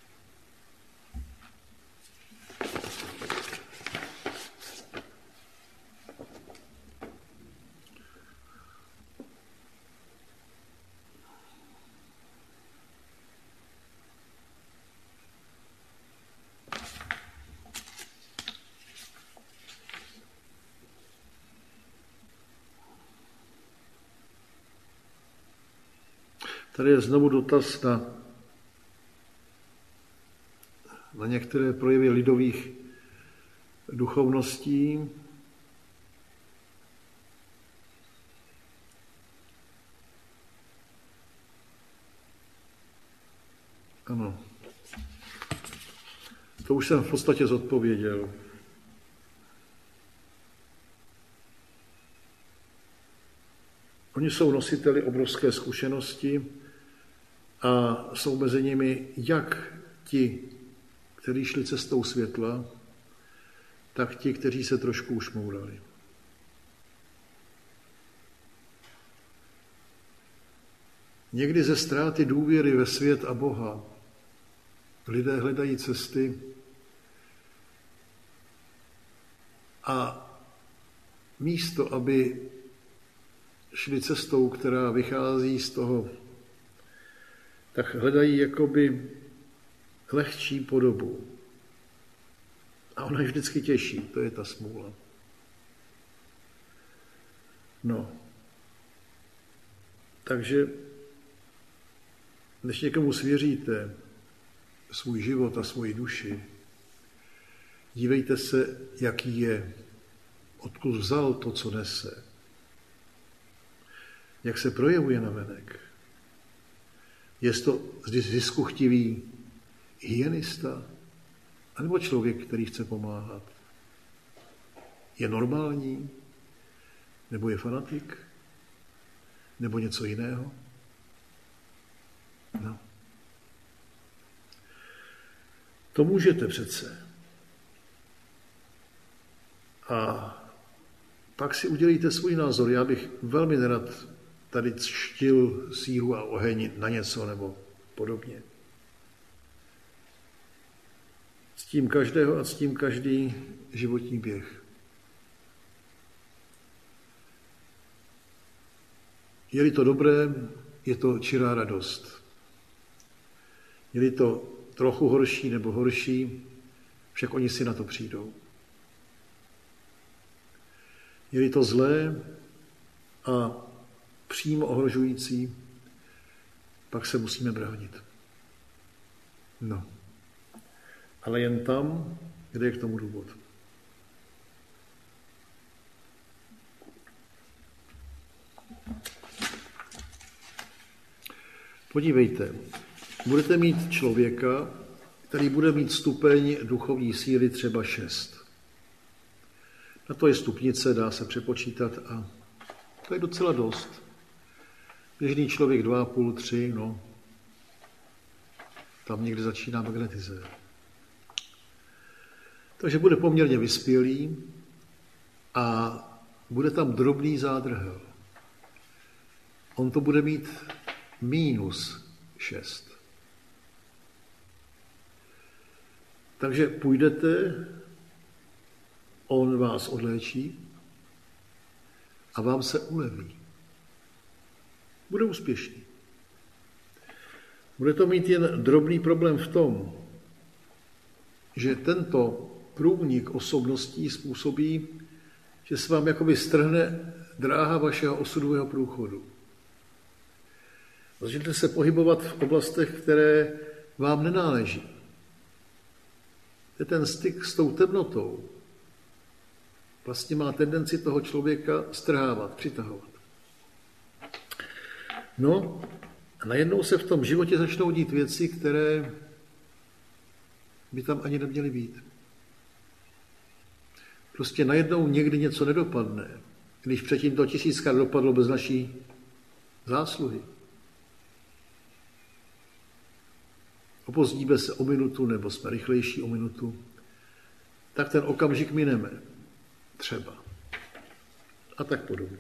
Tady je znovu dotaz na některé projevy lidových duchovností. Ano. To už jsem v podstatě zodpověděl. Oni jsou nositeli obrovské zkušenosti a jsou mezi nimi jak ti, kteří šli cestou světla, tak ti, kteří se trošku ušmourali. Někdy ze ztráty důvěry ve svět a Boha lidé hledají cesty a místo, aby šli cestou, která vychází z toho, tak hledají jakoby lehčí podobu. A ona je vždycky těžší, to je ta smůla. No. Takže, než někomu svěříte svůj život a svoji duši, dívejte se, jaký je, odkud vzal to, co nese, jak se projevuje navenek. Je to ziskuchtivý hygienista, anebo člověk, který chce pomáhat? Je normální? Nebo je fanatik? Nebo něco jiného? No. To můžete přece. A pak si udělíte svůj názor. Já bych velmi nerad tady ctil síru a oheň na něco nebo podobně. Ctím každého a ctím každý životní běh. Je-li to dobré, je to čirá radost. Je-li to trochu horší nebo horší, však oni si na to přijdou. Je-li to zlé a přímo ohrožující, pak se musíme bránit. No. Ale jen tam, kde je k tomu důvod. Podívejte, budete mít člověka, který bude mít stupeň duchovní síly třeba 6. Na to je stupnice, dá se přepočítat a to je docela dost. Běžný člověk 2,5, 3, no, tam někde začíná magnetizér. Takže bude poměrně vyspělý a bude tam drobný zádrhel. On to bude mít -6. Takže půjdete, on vás odléčí a vám se uleví. Bude úspěšný. Bude to mít jen drobný problém v tom, že tento průnik osobností způsobí, že se vám jakoby strhne dráha vašeho osudového průchodu. Začnete se pohybovat v oblastech, které vám nenáleží. Ten styk s tou temnotou vlastně má tendenci toho člověka strhávat, přitahovat. No a najednou se v tom životě začnou dít věci, které by tam ani neměly být. Prostě najednou někdy něco nedopadne, když předtím to 1000krát dopadlo bez naší zásluhy. Opozdíme se o minutu, nebo jsme rychlejší o minutu, tak ten okamžik mineme. Třeba. A tak podobně.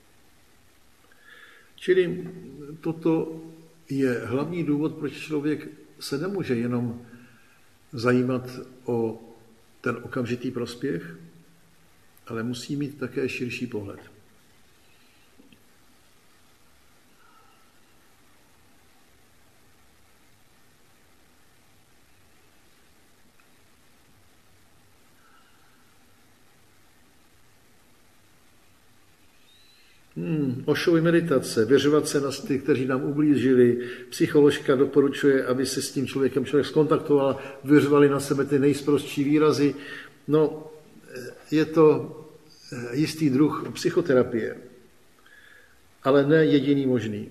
Čili toto je hlavní důvod, proč člověk se nemůže jenom zajímat o ten okamžitý prospěch, ale musí mít také širší pohled. Ošovy meditace, věřovat se na ty, kteří nám ublížili. Psycholožka doporučuje, aby se s tím člověkem člověk skontaktoval, věřovali na sebe ty nejsprostší výrazy. No, je to jistý druh psychoterapie, ale ne jediný možný.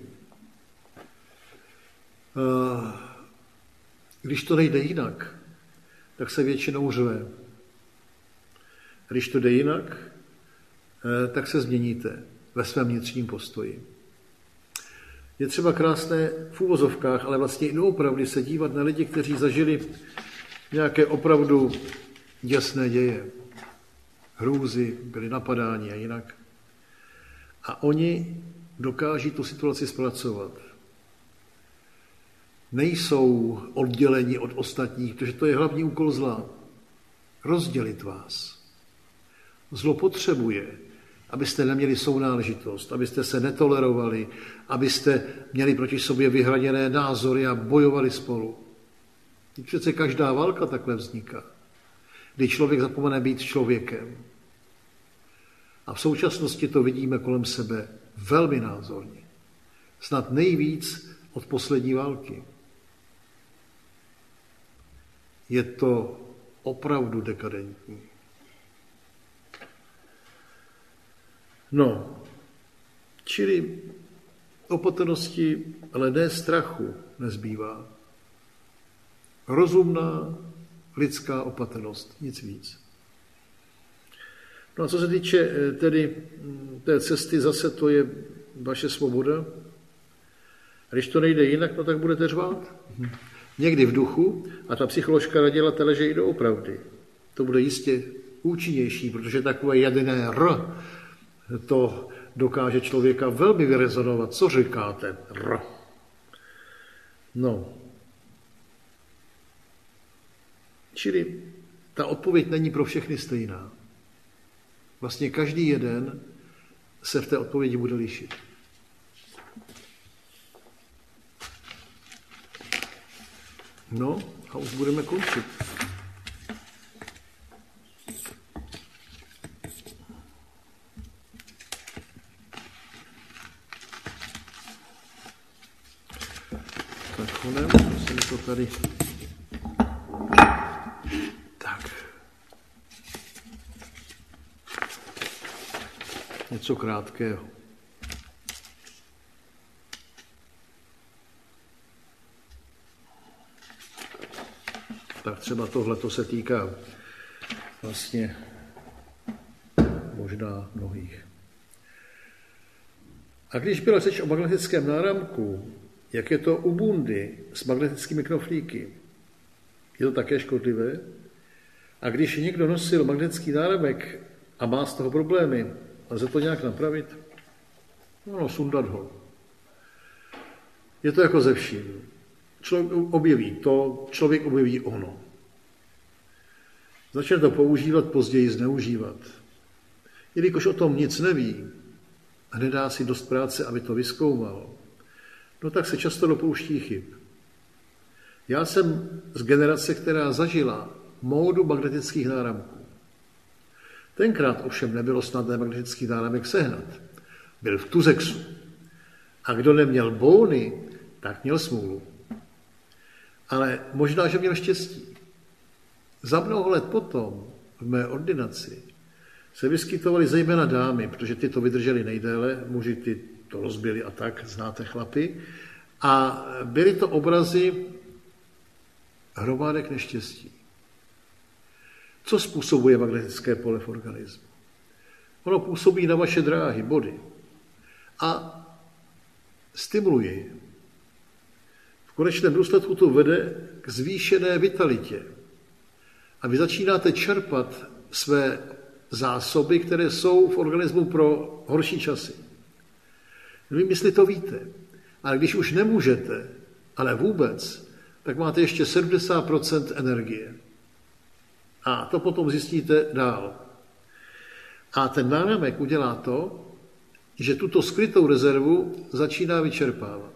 Když to nejde jinak, tak se většinou řve. Když to jde jinak, tak se změníte ve svém vnitřním postoji. Je třeba krásné v úvozovkách, ale vlastně i doopravdy se dívat na lidi, kteří zažili nějaké opravdu děsné děje. Hrůzy, byli napadáni a jinak. A oni dokáží tu situaci zpracovat. Nejsou odděleni od ostatních, protože to je hlavní úkol zla. Rozdělit vás. Zlo potřebuje, abyste neměli sounáležitost, abyste se netolerovali, abyste měli proti sobě vyhraněné názory a bojovali spolu. Přece každá válka takhle vzniká, kdy člověk zapomene být člověkem. A v současnosti to vidíme kolem sebe velmi názorně. Snad nejvíc od poslední války. Je to opravdu dekadentní. No, čili opatrnosti, ale ne strachu nezbývá. Rozumná lidská opatrnost, nic víc. No a co se týče tedy té cesty, zase to je vaše svoboda. A když to nejde jinak, no tak budete řvát. Někdy v duchu a ta psycholožka radila tele, že i doopravdy. To bude jistě účinnější, protože takové jediné R, to dokáže člověka velmi vyrezonovat. Co říkáte? R. No. Čili ta odpověď není pro všechny stejná. Vlastně každý jeden se v té odpovědi bude lišit. No a už budeme končit. Tak honem, musím to tady... Tak. Něco krátkého. Tak třeba tohleto se týká vlastně možná mnohých. A když byla řeč o magnetickém náramku, jak je to u bundy s magnetickými knoflíky, je to také škodlivé. A když někdo nosil magnetický náramek a má z toho problémy, lze to nějak napravit? No, sundat ho. Je to jako ze vším. Člověk objeví to, člověk objeví ono. Začne to používat, později zneužívat. Jelikož o tom nic neví a nedá si dost práce, aby to vyzkoumal, no tak se často dopouští chyb. Já jsem z generace, která zažila módu magnetických náramků. Tenkrát ovšem nebylo snadné magnetický náramek sehnat. Byl v Tuzexu. A kdo neměl bóny, tak měl smůlu. Ale možná, že měl štěstí. Za mnoho let potom, v mé ordinaci, se vyskytovaly zejména dámy, protože ty to vydržely nejdéle, muži ty to rozbili a tak, znáte chlapy. A byly to obrazy hromádek neštěstí. Co způsobuje magnetické pole v organismu? Ono působí na vaše dráhy, body. A stimuluje je. V konečném důsledku to vede k zvýšené vitalitě. A vy začínáte čerpat své zásoby, které jsou v organismu pro horší časy. Nevím, jestli to víte. Ale když už nemůžete, ale vůbec, tak máte ještě 70% energie. A to potom zjistíte dál. A ten náramek udělá to, že tuto skrytou rezervu začíná vyčerpávat.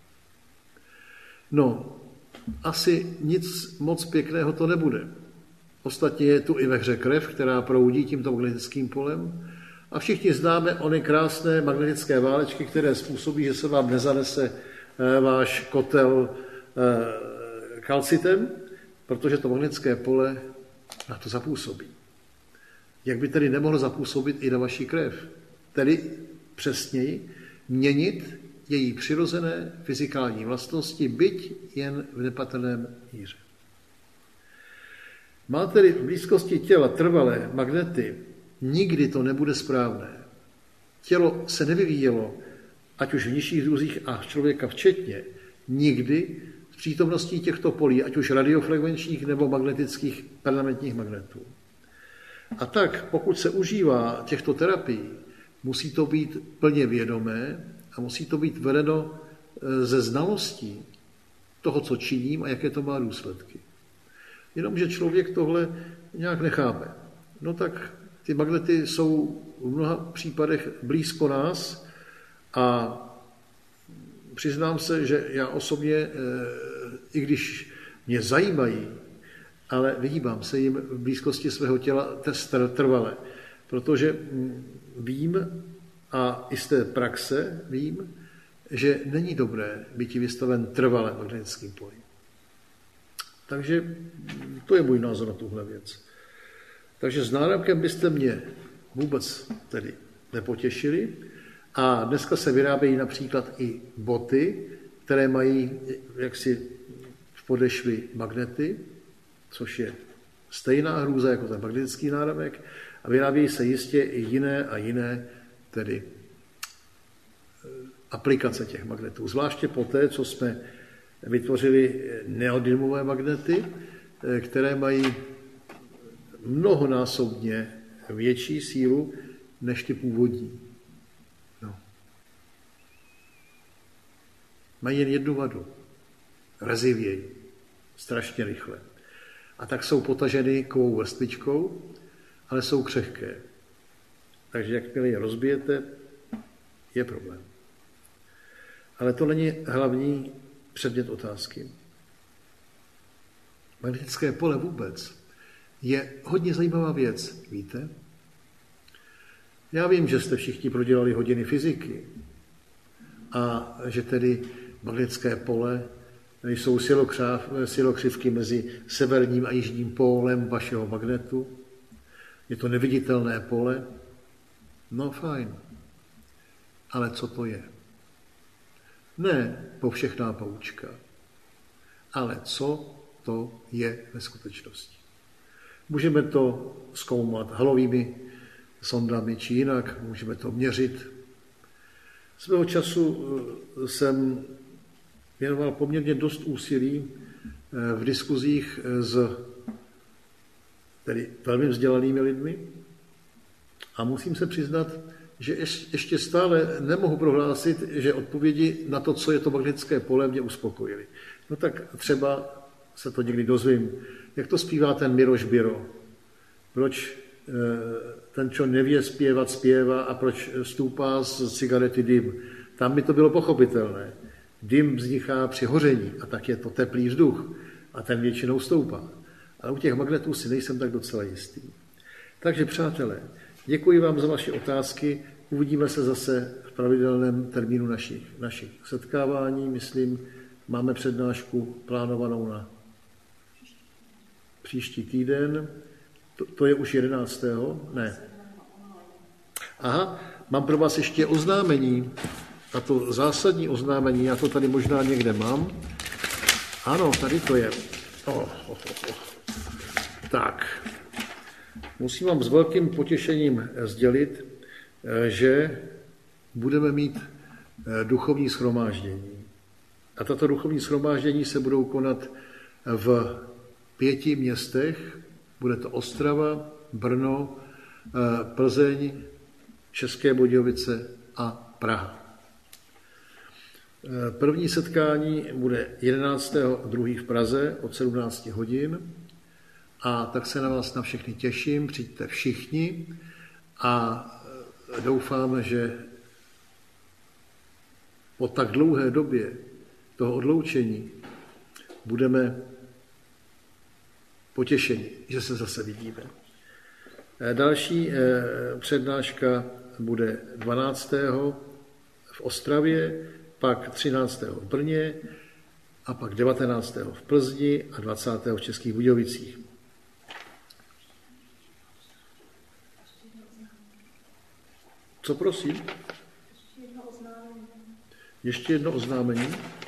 No, asi nic moc pěkného to nebude. Ostatně je tu i ve hře krev, která proudí tímto magnetickým polem. A všichni známe ony krásné magnetické válečky, které způsobí, že se vám nezanese váš kotel kalcitem, protože to magnetické pole na to zapůsobí. Jak by tedy nemohlo zapůsobit i na vaši krev? Tedy přesněji měnit její přirozené fyzikální vlastnosti, byť jen v nepatrném míře. Máte-li v blízkosti těla trvalé magnety, nikdy to nebude správné. Tělo se nevyvíjelo, ať už v nižších druzích a člověka včetně, nikdy v přítomností těchto polí, ať už radiofrekvenčních nebo magnetických permanentních magnetů. A tak, pokud se užívá těchto terapií, musí to být plně vědomé a musí to být vedeno ze znalostí toho, co činím a jaké to má důsledky. Jenomže člověk tohle nějak nechápe. No tak ty magnety jsou v mnoha případech blízko nás a přiznám se, že já osobně, i když mě zajímají, ale vyhýbám se jim v blízkosti svého těla trvale, protože vím a i z té praxe vím, že není dobré být vystaven trvale magnetickým polím. Takže to je můj názor na tuhle věc. Takže s náramkem byste mě vůbec tedy nepotěšili. A dneska se vyrábějí například i boty, které mají jaksi v podešvi magnety, což je stejná hrůza jako ten magnetický náramek. A vyrábějí se jistě i jiné a jiné tedy aplikace těch magnetů. Zvláště po té, co jsme vytvořili neodymové magnety, které mají mnohonásobně větší sílu než ty původní. No. Mají jen jednu vadu. Rezivěji. Strašně rychle. A tak jsou potaženy kovou vrstvičkou, ale jsou křehké. Takže jakmile je rozbijete, je problém. Ale to není hlavní předmět otázky. Magnetické pole vůbec je hodně zajímavá věc, víte? Já vím, že jste všichni prodělali hodiny fyziky a že tedy magnetické pole jsou silokřivky mezi severním a jižním pólem vašeho magnetu. Je to neviditelné pole. No fajn. Ale co to je? Ne povšechná poučka, ale co to je ve skutečnosti. Můžeme to zkoumat halovými sondami či jinak, můžeme to měřit. Svého času jsem věnoval poměrně dost úsilí v diskuzích s tedy velmi vzdělanými lidmi a musím se přiznat, že ještě stále nemohu prohlásit, že odpovědi na to, co je to magnetické pole, mě uspokojily. No tak třeba se to někdy dozvím. Jak to zpívá ten Miroš Biro? Proč ten, čo nevě zpěvat, zpěva a proč stoupá z cigarety dym? Tam mi to bylo pochopitelné. Dym vzniká při hoření a tak je to teplý vzduch a ten většinou stoupá. Ale u těch magnetů si nejsem tak docela jistý. Takže přátelé, děkuji vám za vaše otázky. Uvidíme se zase v pravidelném termínu našich setkávání. Myslím, máme přednášku plánovanou na příští týden. To je už 11. Ne. Aha, mám pro vás ještě oznámení. A to zásadní oznámení, já to tady možná někde mám. Ano, tady to je. Tak, musím vám s velkým potěšením sdělit, že budeme mít duchovní shromáždění. A tato duchovní shromáždění se budou konat v 5 městech. Bude to Ostrava, Brno, Plzeň, České Budějovice a Praha. První setkání bude 11.2. v Praze od 17 hodin a tak se na vás na všechny těším, přijďte všichni a doufám, že po tak dlouhé době toho odloučení budeme potěšení, že se zase vidíme. Další přednáška bude 12. v Ostravě, pak 13. v Brně a pak 19. v Plzni a 20. v Českých Budějovicích. Co prosím? Ještě jedno oznámení.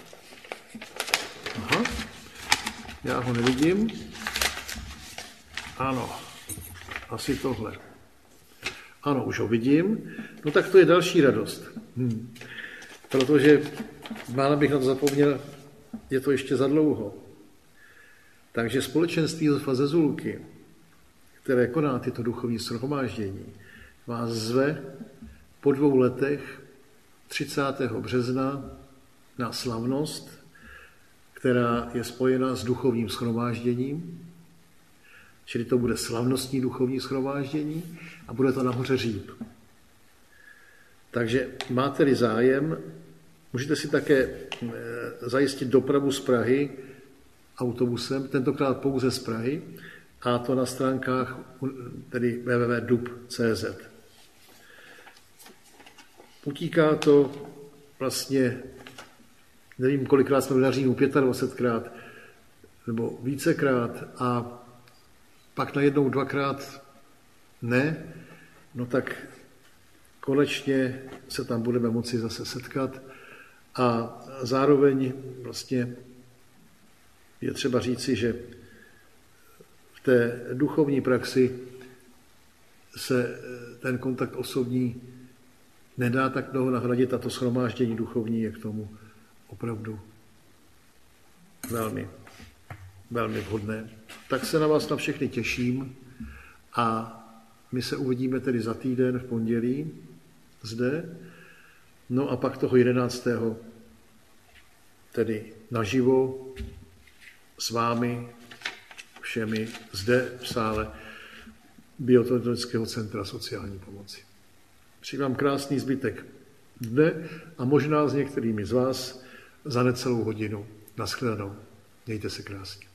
Aha, já ho nevidím. Ano, asi tohle. Ano, už ho vidím. No tak to je další radost. Protože, málo bych na to zapomněl, je to ještě za dlouho. Takže společenství Josefa Zezulky, které koná tyto duchovní shromáždění, vás zve po 2 letech 30. března na slavnost, která je spojena s duchovním shromážděním, čili to bude slavnostní duchovní shromáždění a bude to na hoře Říp. Takže máte-li zájem, můžete si také zajistit dopravu z Prahy autobusem, tentokrát pouze z Prahy, a to na stránkách tedy www.dub.cz. Utíká to vlastně, nevím, kolikrát jsme byli na Římu, 25krát nebo vícekrát a pak najednou 2krát ne, no tak konečně se tam budeme moci zase setkat a zároveň vlastně je třeba říci, že v té duchovní praxi se ten kontakt osobní nedá tak dlouho nahradit a to shromáždění duchovní je k tomu opravdu velmi, velmi vhodné. Tak se na vás na všechny těším a my se uvidíme tedy za týden v pondělí zde, no a pak toho 11. tedy naživo s vámi všemi zde v sále Bioteoretického centra sociální pomoci. Přeji vám krásný zbytek dne a možná s některými z vás za necelou hodinu. Naschledanou. Mějte se krásně.